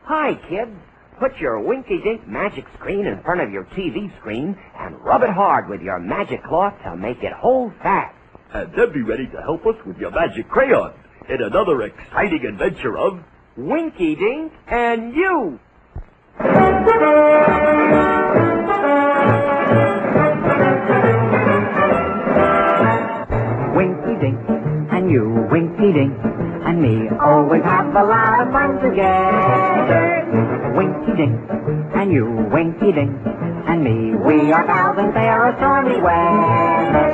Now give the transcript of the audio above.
Hi, kids. Put your Winky-Dink magic screen in front of your TV screen and rub it hard with your magic cloth to make it hold fast. And then be ready to help us with your magic crayon in another exciting adventure of Winky-Dink and you. Winky-Dink and you, Winky-Dink and me always have a lot of fun together. Winky-Dink and you, Winky-Dink and me, we are pals in fair or stormy weather.